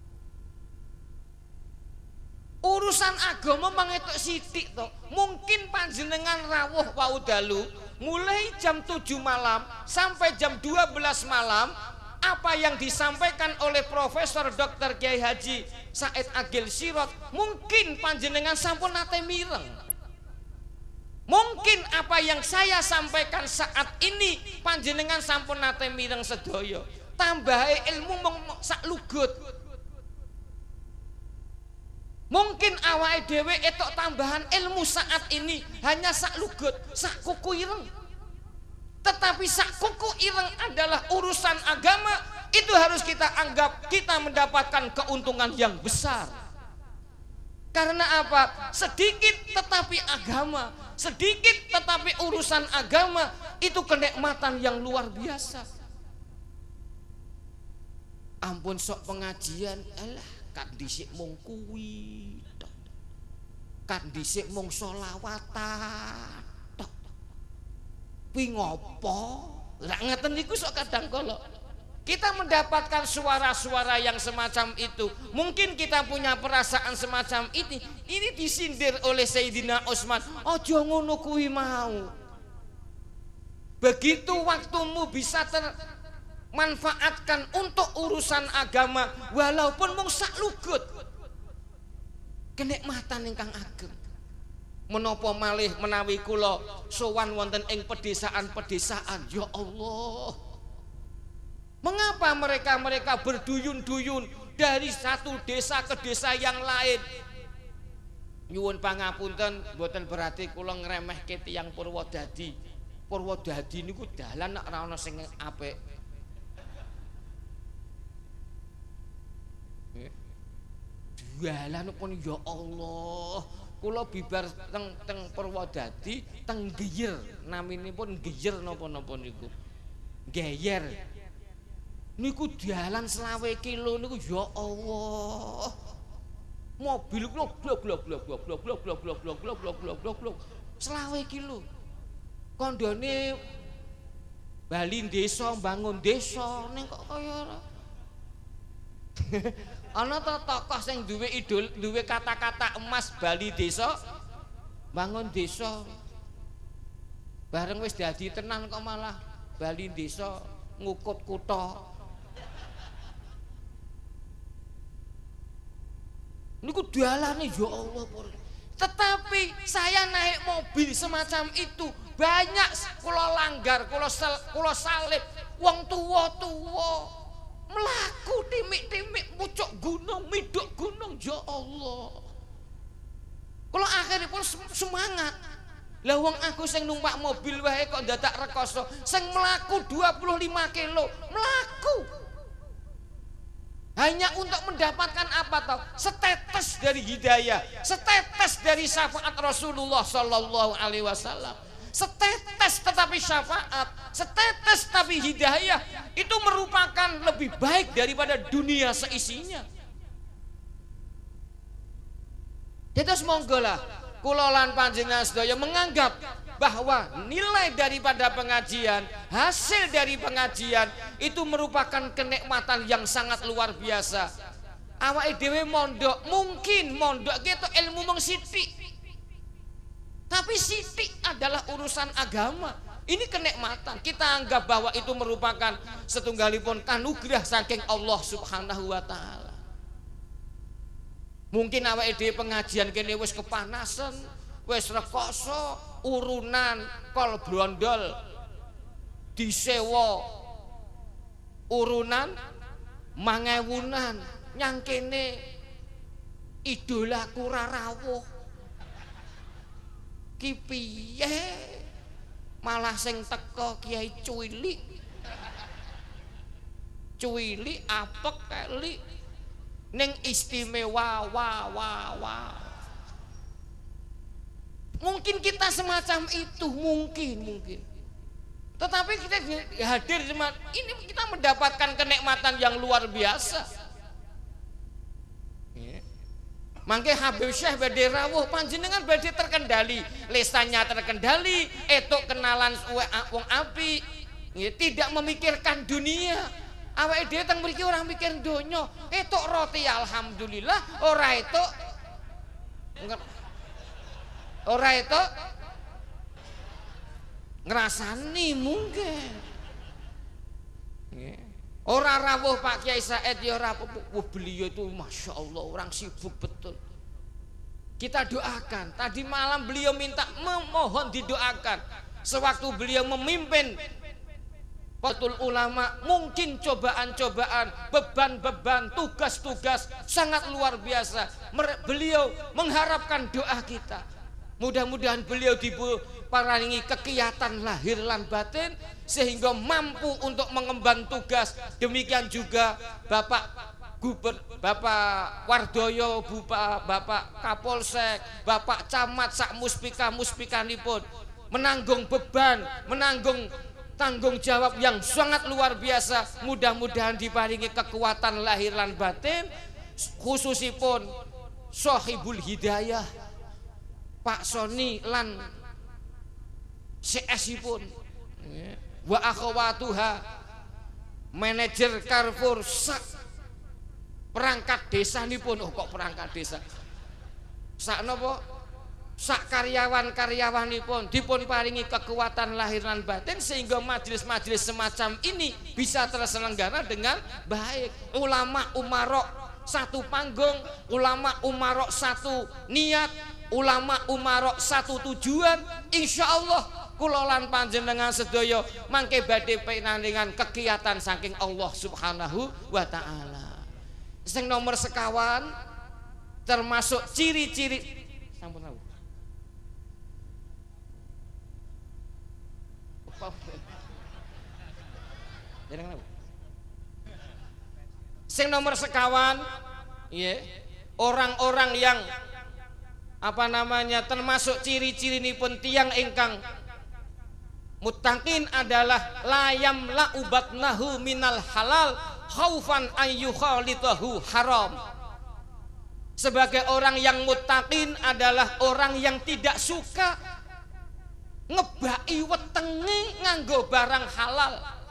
Urusan agama mangetuk sithik to. Mungkin panjenengan rawuh wau dalu mulai jam 7 malam sampai jam 12 malam apa yang disampaikan oleh Profesor Dr. Kiai Haji Said Agil Sirot mungkin panjenengan sampun nate mireng. Mungkin apa yang saya sampaikan saat ini panjenengan sampun nate mireng sedaya. Tambahe ilmu mung sak lugut. Mungkin awake dhewe etok tambahan ilmu saat ini hanya sak lugut, sak kuku ireng. Tetapi sak kuku ireng adalah urusan agama, itu harus kita anggap kita mendapatkan keuntungan yang besar. Karena apa? Sedikit tetapi agama, sedikit tetapi urusan agama itu kenikmatan yang luar biasa. Ampun sok pengajian, alah kan dhisik mung kuwi tok. Kan dhisik mung selawatan tok. Kuwi ngopo? Lah ngeten niku sok kadang kala kita mendapatkan suara-suara yang semacam itu. Mungkin kita punya perasaan semacam ini. Ini disindir oleh Sayyidina Utsman. Aja ngono kuwi mau. Begitu waktumu bisa manfaatkan untuk urusan agama walaupun mung sak lugut, kenikmatan ingkang ageng. Menapa malih menawi kula sowan wonten ing pedesaan-pedesaan, ya Allah, mengapa mereka berduyun-duyun dari satu desa ke desa yang lain? Nyuwun pangapunten, mboten berarti kula ngremehke tiyang Purwodadi. Purwodadi niku dalan nek ora ana sing apik. Jualan pun ya Allah, kula bibar teng Purwodadi teng Geyer, naminipun Geyer napa-napa niku. Geyer. Niku dalan 20 kilo niku ya Allah. Mobil kula blok 20 kilo. Kondone Bali desa bangun desa ning kok kaya ora. Ana ta tokoh sing duwe idol, duwe kata-kata emas Bali desa, bangun desa. Bareng wis dadi tenan kok malah Bali desa ngukut kutha. Niku dalane ya Allah. Tetapi saya naik mobil semacam itu banyak kula langgar, kula salib wong tuwa-tuwa. Melaku timik-timik pucuk gunung, miduk gunung, ya Allah. Kalau akhirnya pun semangat. Lah wong aku sing numpak mobil wae kok dadak rekoso, sing melaku 25 kilo, melaku. Hanya untuk mendapatkan apa tau? Setetes dari hidayah, setetes dari syafaat Rasulullah sallallahu alaihi wasallam. Setetes tetapi syafaat, setetes tapi hidayah itu merupakan lebih baik daripada dunia seisinya. Terus monggo lah kula lan panjenengan sedaya menganggap bahwa nilai daripada pengajian, hasil dari pengajian itu merupakan kenikmatan yang sangat luar biasa. Awake dhewe mondok, mungkin mondok gitu ilmu mung sithik, tapi sithik adalah urusan agama. Ini kenikmatan. Kita anggap bahwa itu merupakan setunggalipun kanugerah saking Allah Subhanahu wa taala. Mungkin awake dhewe pengajian kene wis kepanasan, wis rekoso, urunan, kol brondol, disewa urunan mangewunan, nyang kene idolaku ra rawuh. Ki piye? Malah sing teko Kiai Cuilik. Cuilik apek kali ning istimewa wah. Mungkin kita semacam itu, mungkin. Tetapi kita hadir ini kita mendapatkan kenikmatan yang luar biasa. Mangke Habib Syekh badhe rawuh, panjenengan badhe terkendali, lesannya terkendali, etuk kenalan wong apik, tidak memikirkan dunia. Awake dhewe teng mriki ora mikir donya, etuk roti alhamdulillah, ora etuk ngrasani mungkin. Ora rawuh Pak Kiai Said ya ora apa-apa. Beliau itu Masya Allah orang sibuk betul. Kita doakan. Tadi malam beliau minta memohon didoakan. Sewaktu beliau memimpin Betul ulama, mungkin cobaan-cobaan, beban-beban, tugas-tugas sangat luar biasa. Beliau mengharapkan doa kita. Mudah-mudahan beliau diparingi kegiatan lahir lan batin sehingga mampu untuk mengemban tugas. Demikian juga Bapak Bapak Wardoyo, Bapak Kapolsek, Bapak Camat sak muspikanipun menanggung beban, menanggung tanggung jawab yang sangat luar biasa. Mudah-mudahan diparingi kekuatan lahir lan batin, khususipun Sohibul Hidayah Pak Soni lan CS-ipun wa akhwatuha manajer Carrefour sak perangkat desa nipun. Oh kok perangkat desa sak napa sak karyawan-karyawanipun dipun paringi kekuatan lahir lan batin sehingga majelis-majelis semacam ini bisa terselenggara dengan baik. Ulama umarok satu panggung, ulama umarok satu niat, ulama umarok satu tujuan. Insya Allah kula lan panjenengan sedaya mangke badhe pinandhingan kegiatan saking Allah Subhanahu wa taala. Sing nomor sekawan termasuk ciri-ciri sampun tahu. Sing nomor sekawan orang-orang yang termasuk ciri-ciri nipun tiang ingkang muttaqin adalah layam la ubatnahu minal halal khaufan ayyukhalitahu haram. Sebagai orang yang muttaqin adalah orang yang tidak suka ngebaki wetenge nganggo barang halal.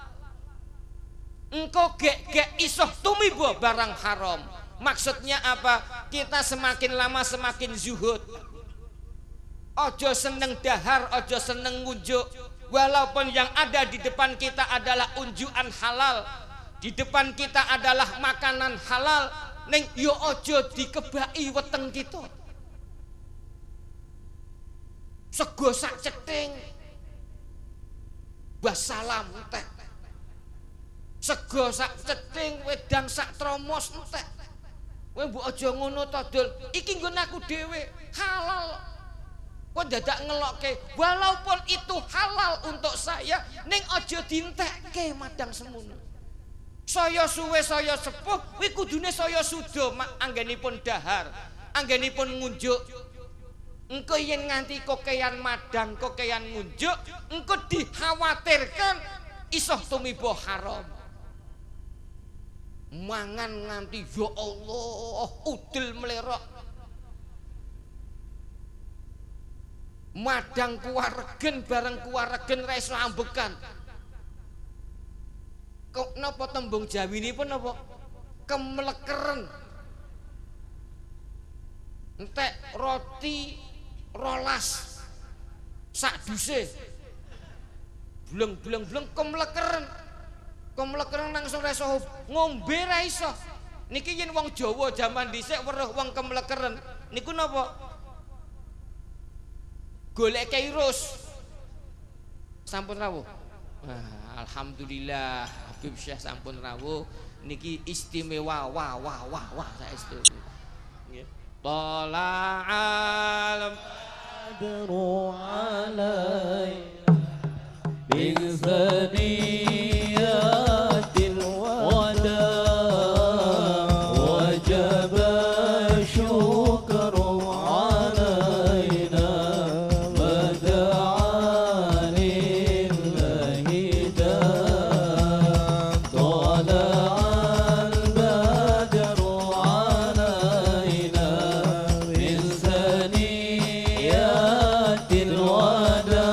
Engko gek isoh tumiba barang haram. Maksudnya apa? Kita semakin lama semakin zuhud. Ojo seneng dahar, ojo seneng ngunjuk. Walaupun yang ada di depan kita adalah unjukan halal, di depan kita adalah makanan halal, ning yo ojo dikebaki weteng kita. Sego sak ceting wassalam entek, sego sak ceting wedang sak tromos entek. Kowe mbok aja ngono to, Dul. Iki nggon aku dhewe halal. Kowe dadak ngelokke walaupun itu halal untuk saya, ning aja dientekke madang semono. Saya suwe saya sepuh, kuwi kudune saya suda anggenipun dahar, anggenipun ngunjuk. Engko yen nganti kokean madang, kokean ngunjuk, engko dikhawatirkan isoh tumiba haram. Mangan nganti ya Allah udel melerok. madang kuwaregen bareng kuwaregen ra iso ambekan. Kok napa tembung Jawinipun napa? Kemlekeren. Entek roti rolas sak duse. Bleng kemlekeren. Kemlekeren langsung ra iso ngombe ra iso. Niki yen wong Jawa jaman dhisik weruh wong kemlekeren niku napa? Golek kairus. Sampun rawuh. Alhamdulillah Habib Syekh sampun rawuh niki istimewa wah saestu. Nggih. Tala'al badru alaina min thaniyatil wada wajaba syukru alaina wada'an lillahi dam tala'al badru alaina min thaniyatil wada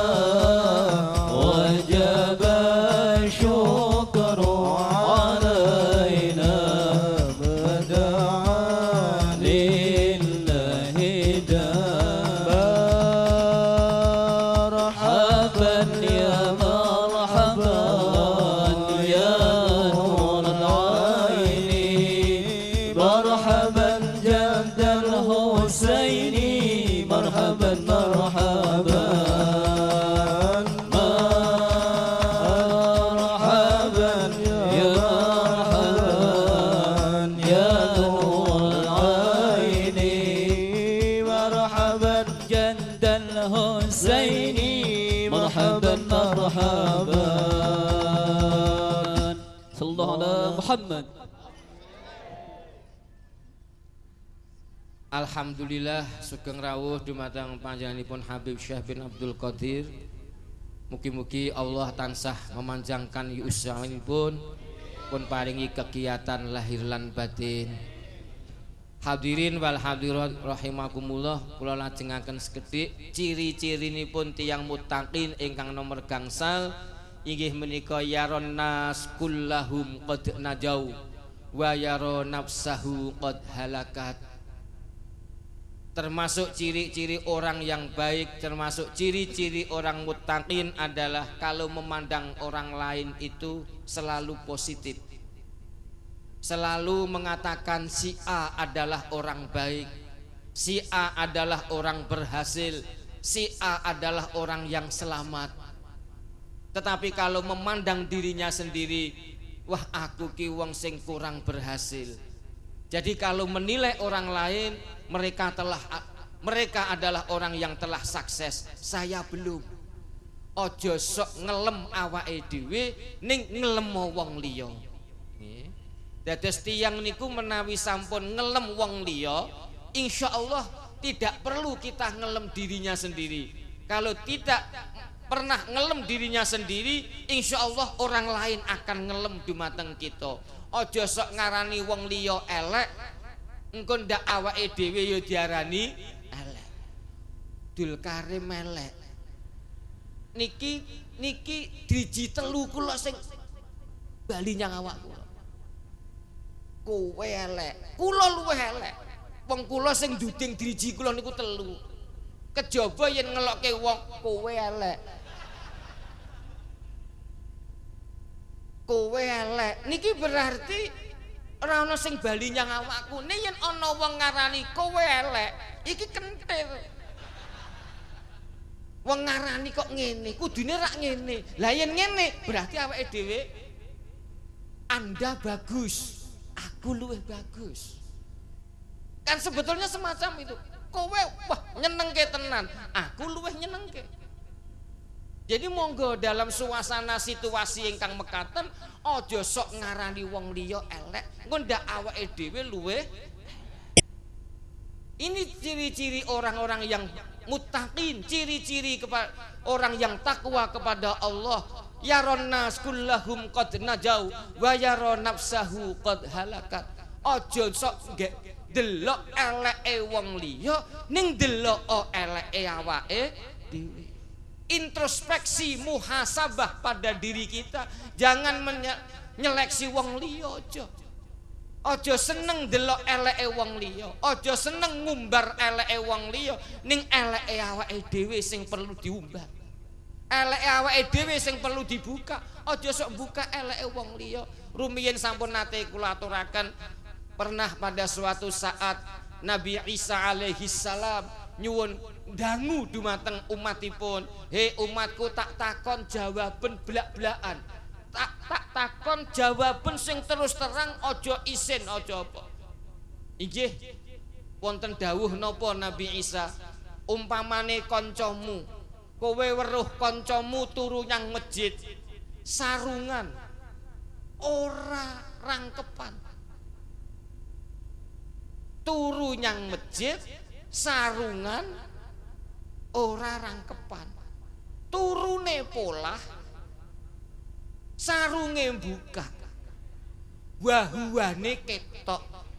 wajaba syukru alaina wada'an lillahi dam marhaban ya marhaban ya nur al-aini marhaban jaddal husaini marhaban marhaban marhaban ya marhaban ya nur al-aini marhaban jaddal husaini marhaban marhaban sallallahu ala Muhammad. Alhamdulillah sugeng rawuh dumateng panjenenganipun Habib Syekh bin Abdul Qadir. Mugi-mugi Allah tansah memanjangkan usahanipun pun paringi kegiatan lahir lan batin. Hadirin wal hadirat rahimakumullah, kula lajengaken sekedhik ciri-cirinipun tiyang muttaqin ingkang nomor gangsal inggih menika yaron nas kullahum qad najau wa yara nafsahu qad halakat. Termasuk ciri-ciri orang yang baik, termasuk ciri-ciri orang muttaqin adalah kalau memandang orang lain itu selalu positif. Selalu mengatakan si A adalah orang baik, si A adalah orang berhasil, si A adalah orang yang selamat. Tetapi kalau memandang dirinya sendiri, wah aku ki wong sing kurang berhasil. Jadi kalau menilai orang lain, mereka adalah orang yang telah sukses, saya belum. Ojo sok ngelem awake dhewe ning ngelem wong liya. Nggih. Dados tiyang niku menawi sampun ngelem wong liya, insyaallah tidak perlu kita ngelem dirinya sendiri. Kalau tidak pernah ngelem dirinya sendiri, insyaallah orang lain akan ngelem dumateng kita. Ojo sok ngarani wong liya elek, engko ndak awake dhewe ya diarani elek. Dul Karim elek. Niki driji telu kula sing bali nyang awak kula. Kowe elek, kula luwih elek. Wong kula sing nduding driji kula niku telu. Kejaba yen ngelokke wong kowe elek. Kowe elek. Niki berarti ora ana sing bali nyang awakku. Nek yen ana wong ngarani kowe elek, iki kentir. Wong ngarani kok ngene, kudune rak ngene. Lah yen ngene, berarti awake dhewe Anda bagus, aku luwih bagus. Kan sebetulnya semacam itu. Kowe wah nyenengke tenan, aku luwih nyenengke. Jadi monggo dalam suasana situasi ingkang mekaten aja sok ngarani wong liya elek, engko ndak awake dhewe luwih. Ini ciri-ciri orang-orang yang muttaqin, ciri-ciri orang yang takwa kepada Allah. Yaron nas kullahum qad najau wa yara nafsahu qad halakat. Aja sok delok eleke wong liya ning delok eleke awake dhewe. Introspeksi, muhasabah pada diri kita. Jangan nyeleksi wong liya aja. Aja seneng delok eleke wong liya, aja seneng ngumbar eleke wong liya, ning eleke awake dhewe sing perlu diumbar. Eleke awake dhewe sing perlu dibuka, aja sok buka eleke wong liya. Rumiyin sampun nate kula aturaken, pernah pada suatu saat Nabi Isa alaihi salam nyuwun dangu dumateng umatipun, "He umatku, tak takon jawaban blak-blakan. Tak takon jawaban sing terus terang, aja isin, aja apa." Inggih wonten dawuh napa Nabi Isa, "Umpamane kancamu, kowe weruh kancamu turu nyang masjid, sarungan ora rangkepan. Turu nyang masjid sarungan ora rangkepan. Turune polah sarunge buka. Wahuane ketok."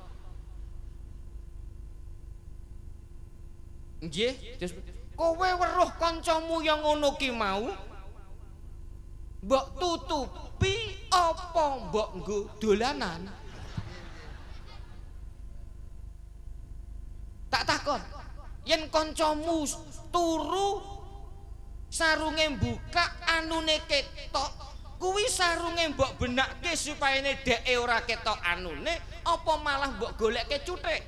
Nggih, kowe weruh kancamu yang ngono ki mau, mbok tutupi apa mbok nggo dolanan? Tak takon, yen kancamu turu sarunge buka anune ketok, kuwi sarunge mbok benakke supayane dheke ora ketok anune, apa malah mbok golekke cuthik?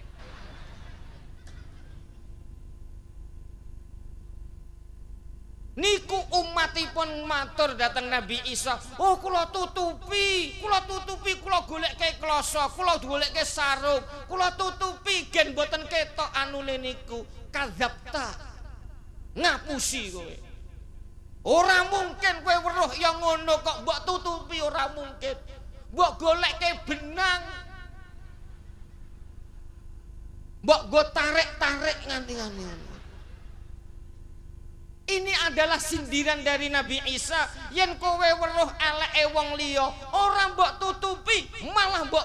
Niku umatipun matur dateng Nabi Isa, "Oh kula tutupi, kula golekke kloso, kula golekke sarung, kula tutupi gen mboten ketok anune niku." Kadzabta, ngapusi kowe. Ora mungkin kowe weruh ya ngono kok mbok tutupi, ora mungkin. Mbok golekke benang, mbok go tarik-tarik nganti-nganti. Ini adalah sindiran dari Nabi Isa. Yen kowe weruh eleke wong liya, ora mbok tutupi, malah mbok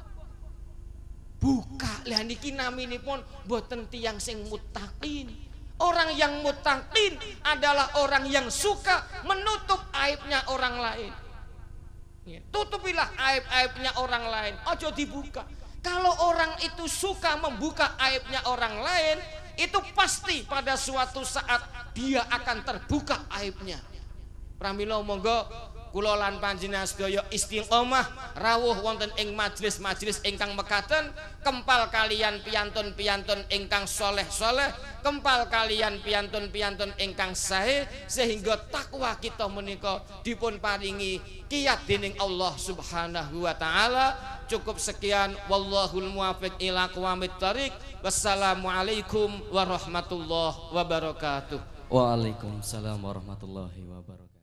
buka. Lah niki naminipun boten tiyang sing muttaqin. Orang yang muttaqin adalah orang yang suka menutup aibnya orang lain. Tutupilah aib-aibnya orang lain, ojo dibuka. Kalau orang itu suka membuka aibnya orang lain, itu pasti pada suatu saat dia akan terbuka aibnya. Pramila monggo kula lan panjenengan sedaya istiqomah rawuh wonten ing majelis-majelis ingkang mekaten, kempal kalian piyantun-piyantun ingkang soleh-soleh, kempal kalian piyantun-piyantun ingkang sae, sehingga takwa kita menika dipun paringi kiyat dening Allah Subhanahu wa taala. Cukup sekian, wallahul muwaffiq ila aqwamit thariq. Wassalamualaikum warahmatullahi wabarakatuh. Waalaikumsalam warahmatullahi wabarakatuh.